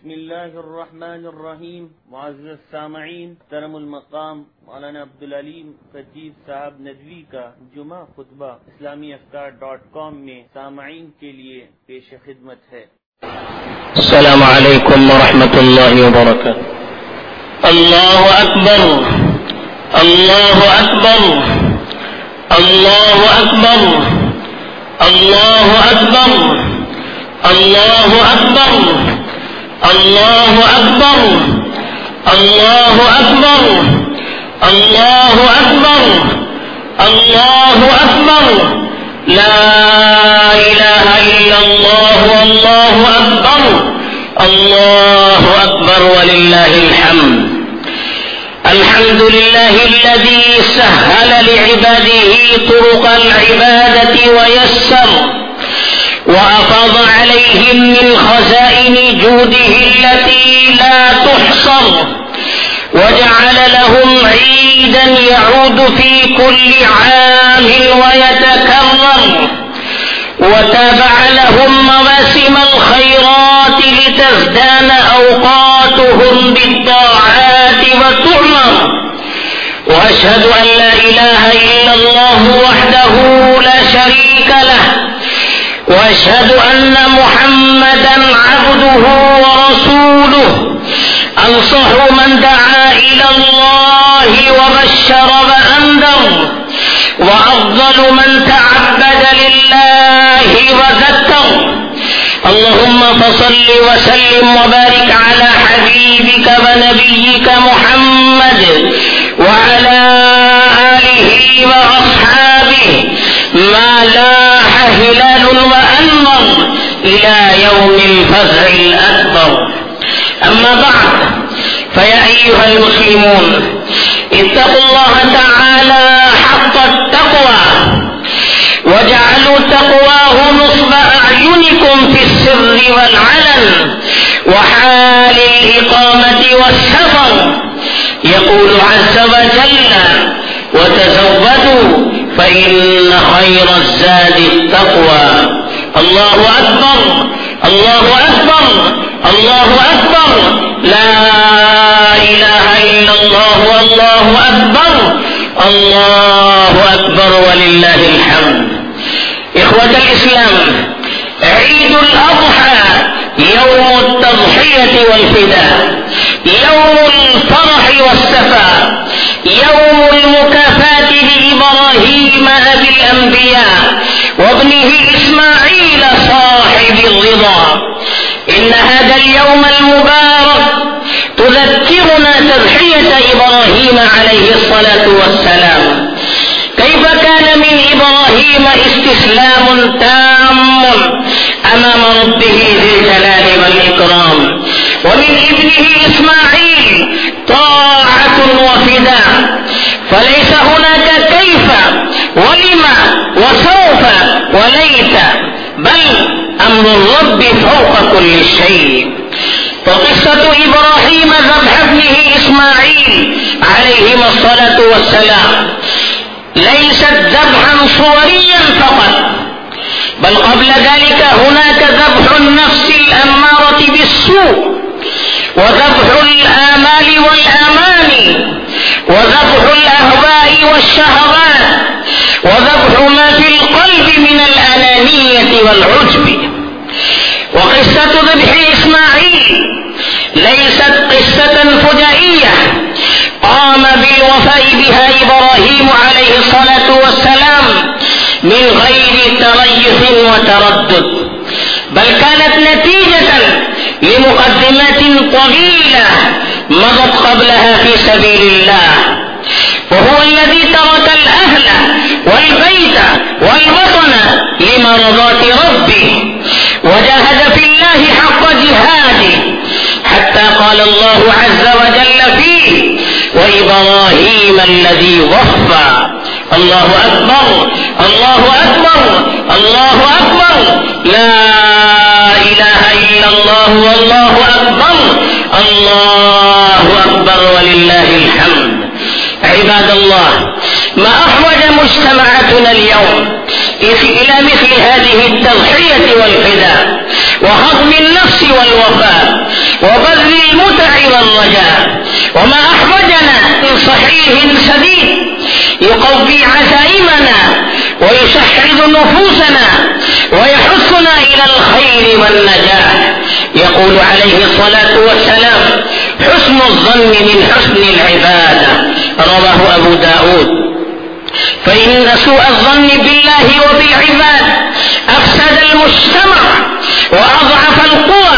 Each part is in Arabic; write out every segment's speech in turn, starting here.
بسم الله الرحمن الرحیم. معزز سامعین، محترم المقام مولانا عبدالعلیم خطیب صاحب ندوی کا جمعہ خطبہ اسلامیافکار.com میں سامعین کے لیے پیش خدمت ہے. السلام علیکم ورحمۃ اللہ وبرکاتہ. اللہ اکبر اللہ اکبر اللہ اکبر اللہ اکبر اللہ اکبر اللہ اکبر اللہ اکبر اللہ اکبر اللہ اکبر لا الہ الا اللہ واللہ اکبر اللہ اکبر وللہ الحمد. الحمد لله الذي سهل لعباده طرق العبادة ويسر وأفاض عليهم من خزائن جوده التي لا تحصر وجعل لهم عيدا يعود في كل عام ويتكرر وتابع لهم مواسم الخيرات لتزدان أوقاتهم بالطاعات وتعمر. وأشهد أن لا إله إلا الله وحده لا شريك له وأشهد أن محمدا عبده ورسوله أنصح من دعا إلى الله وبشر وأنذر وأفضل من تعبد لله وذكر. اللهم فصل وسلم وبارك على حبيبك ونبيك محمد وعلى آله وأصحابه ما لاح هلال وأنور إلى يوم الفزع الأكبر. أما بعد، فيا أيها المسلمون، اتقوا الله تعالى حق التقوى وجعلوا تقواه نصب أعينكم في السر والعلن وحال الإقامة والسفر. يقول عز وجل: وتزودوا فإن خير الزاد التقوى. الله أكبر الله أكبر الله أكبر لا إله إلا الله والله أكبر الله أكبر ولله الحمد. إخوة الإسلام، عيد الأضحى يوم التضحية والفداء، يوم الفرح والسفاء، يوم المكافاة لإبراهيم أبي الأنبياء وابنه إسماعيل صاحب الرضا. إن هذا اليوم المبارك تذكرنا تضحية إبراهيم عليه الصلاة والسلام، كيف كان من إبراهيم استسلام تام أمام ربه ذي الجلال والإكرام، ومن ابنه إسماعيل طاعة وفداء. فليس هناك كيف ولما وسوف وليت، بل أمر الرب فوق كل شيء. وقصة إبراهيم ذبح ابنه إسماعيل عليهما الصلاة والسلام ليست ذبحا صوريا فقط، بل قبل ذلك هناك ذبح النفس الأمارة بالسوء، وذبح الآمال والأماني، وذبح الأهواء والشهوات، وذبح ما في القلب من الأنانية والعجب. وقصة ذبح إسماعيل ليست قصة فجائية قام بالوفاء بها إبراهيم عليه الصلاة والسلام من غير تريث وتردد، بل كانت نتيجة لمقدمات طويلة مضت قبلها في سبيل الله. وهو الذي ترك الأهل والبيت والوطن لمرضاة ربه وجاهد في الله حق جهاده، حتى قال الله عز وجل فيه: وإبراهيم الذي وفى. الله أكبر الله أكبر الله أكبر لا إله إلا الله والله أكبر الله أكبر ولله الحمد. عباد الله، ما أحوج مجتمعاتنا اليوم إلى مثل هذه التضحية والفداء وهضم النفس والوفاء عليه شديد يقوي عزائمنا ويشحذ نفوسنا ويحثنا إلى الخير والنجاح. يقول عليه الصلاة والسلام: حسن الظن من حسن العبادة، رواه أبو داود. فإن سوء الظن بالله وبالعباد أفسد المجتمع وأضعف القوى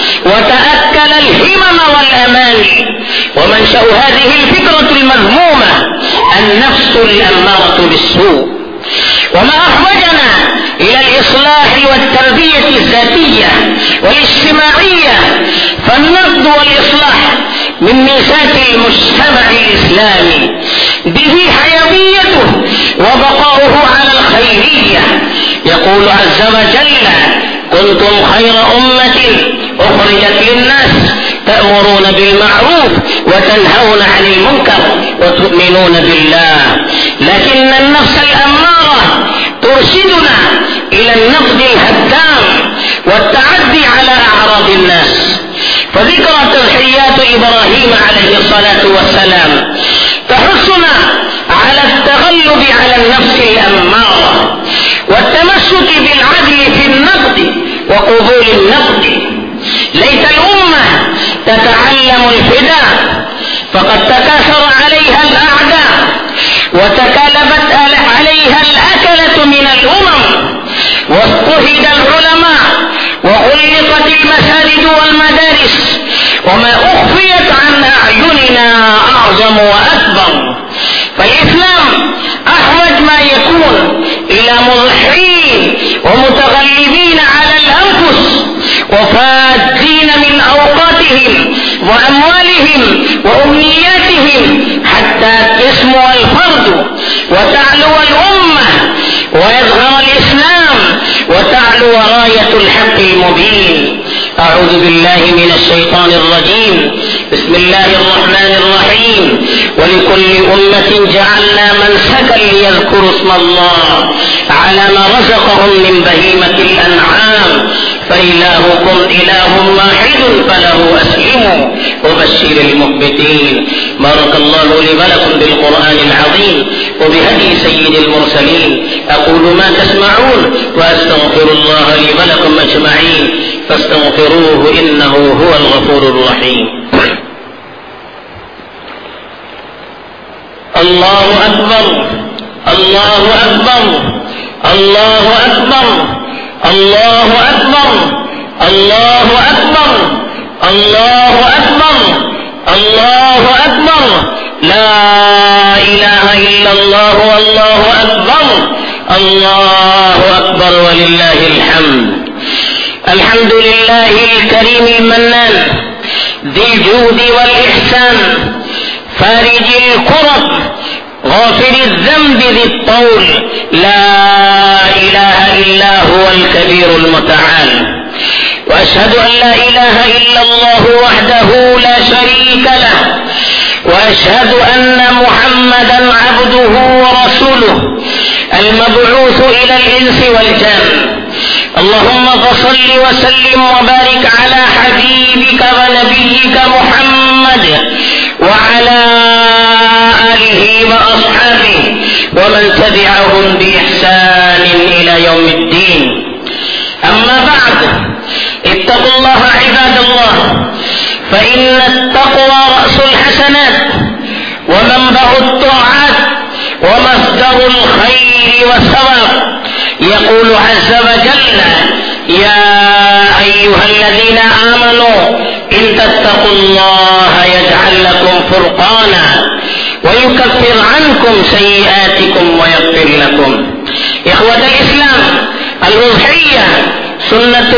وتأكل الهمم والأماني. ومنشأ هذه الفكرة المذمومة النفس الأمارة بالسوء. وما أحوجنا إلى الإصلاح والتربية الذاتية والاجتماعية، فالنقد والإصلاح من ميثاق المجتمع الإسلامي، به حيويته وبقاؤه على الخيرية. يقول عز وجل: كنتم خير أمة أخرجت للناس تأمرون بالمعروف وتنهون عن المنكر وتؤمنون بالله. لكن النفس الأمارة ترشدنا إلى النقد الهدام والتعدي على أعراض الناس. فذكرى تضحيات إبراهيم عليه الصلاة والسلام تحثنا على التغلب على النفس الأمارة والتمسك بالعدل في النقد وقبول النقد. ليت الأمة تتعلم الفداء، فقد تكاثر عليها الأعداء وتكالبت عليها الأكلة من الأمم، واضطهد العلماء وغلقت المساجد والمدارس، وما أخفيت عن أعيننا أعظم وأكبر. فالإسلام أحوج ما يكون إلى مضحين ومتغلبين على الأنفس وفادين من أوقاتهم وأموالهم وأمنياتهم حتى يسمو الفرد وتعلو الأمة ويظهر الإسلام وتعلو راية الحق المبين. أعوذ بالله من الشيطان الرجيم. بسم الله الرحمن الرحيم. ولكل أمة جعلنا منسكا ليذكروا اسم الله على ما رزقهم من بهيمة الأنعام فإلهكم إله واحد فله أسلموا وبشر المخبتين. بارك الله لي ولكم بالقرآن العظيم وبهدي سيد المرسلين. أقول ما تسمعون وأستغفر الله لي ولكم أجمعين فاستغفروه إنه هو الغفور الرحيم. الله أكبر، الله أكبر، الله أكبر، الله أكبر، الله أكبر، الله أكبر، الله أكبر. لا إله إلا الله والله أكبر، الله أكبر ولله الحمد. الحمد لله الكريم المنان ذي الجود والإحسان فارج الكرب غافر الذنب ذي الطول لا إله إلا هو الكبير المتعال. وأشهد أن لا إله إلا الله وحده لا شريك له، وأشهد أن محمدا عبده ورسوله المبعوث إلى الإنس والجن. اللهم فصل وسلم وبارك على حبيبك ونبيك محمد وعلى آله وأصحابه ومن تبعهم بإحسان إلى يوم الدين. أما بعد، اتقوا الله عباد الله، فإن التقوى رأس الحسنات ومنبع الطاعات ومصدر الخير والثواب. يقول عز وجل: يا أيها الذين آمنوا إن تتقوا الله يجعل لكم فرقانا ويكفر عنكم سيئاتكم ويغفر لكم. إخوة الإسلام، الأضحية سنة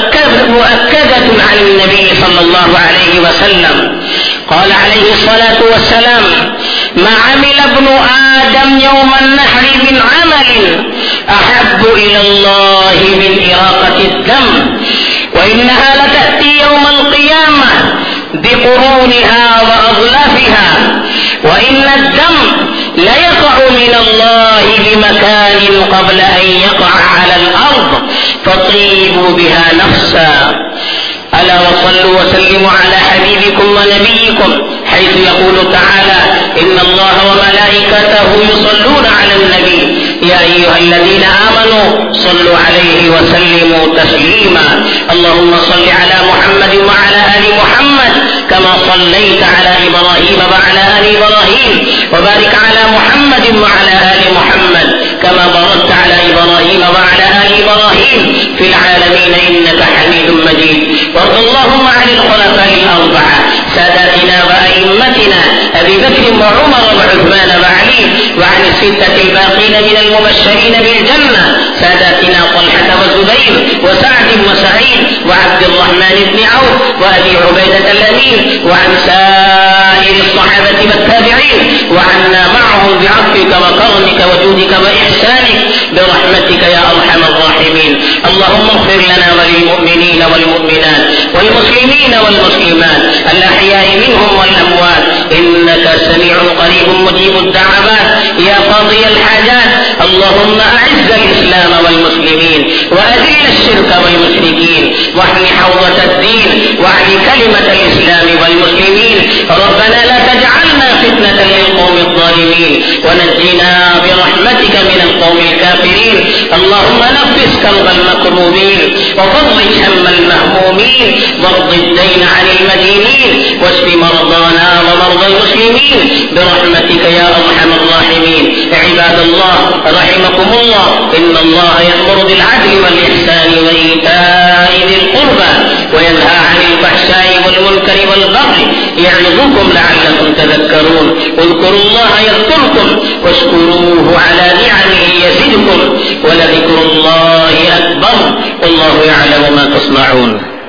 مؤكدة عن النبي صلى الله عليه وسلم. قال عليه الصلاة والسلام: ما عمل ابن آدم يوم النحر من عمل أحب إلى الله من إراقة الدم، وإنها لتأتي يوم القيامة بقرونها وأظلافها، وإن الدم ليقع من الله بمكان قبل أن يقع على الأرض فطيبوا بها نفسا. ألا وصلوا وسلموا على حبيبكم ونبيكم حيث يقول تعالى: إن الله وملائكته يصلون على النبي يا أيها الذين آمنوا صلوا عليه وسلموا تسليما. اللهم صل على محمد وعلى آل محمد كما صليت على إبراهيم وعلى آل إبراهيم، وبارك على محمد وعلى آل محمد كما باركت على إبراهيم وعلى آل إبراهيم في العالمين إنك حميد مجيد. وارض اللهم عن الخلفاء الأربعة ساداتنا وأئمتنا أبي بكر وعمر وعثمان وعلي، وعن الستة الباقين من المبشرين بالجنة ساداتنا طلحة وزبير وسعد وسعيد وعبد الرحمن بن عوف وأبي عبيدة الأمين، وعن سائر الصحابة والتابعين، وعنا معهم بعفوك وكرمك وجودك وإحسانك برحمتك يا أرحم الراحمين. اللهم اغفر لنا وللمؤمنين والمؤمنات والمسلمين والمسلمات الأحياء منهم والأموات إنك سميع قريب مجيب الدعوات يا قاضي الحاجات. اللهم أعز الإسلام والمسلمين وأذل الشرك والمشركين واحم حوضة الدين واعل كلمة الإسلام والمسلمين. ربنا لا تجعلنا فتنة للقوم الظالمين ونجنا برحمتك من القوم الكافرين. اللهم نفس كرب المكروبين وفرج هم المهمومين واقض الدين عن المدينين واشف مرضانا ومرضى المسلمين برحمتك يا أرحم الراحمين. عباد الله رحمكم الله، إن الله يأمر بالعدل والإحسان وإيتاء ذي القربى وينهى عن الفحشاء والمنكر والبغي يعظكم لعلكم تذكرون. اذكروا الله يذكركم واشكروه على نعمه يزدكم ولذكر الله أكبر والله يعلم ما تصنعون.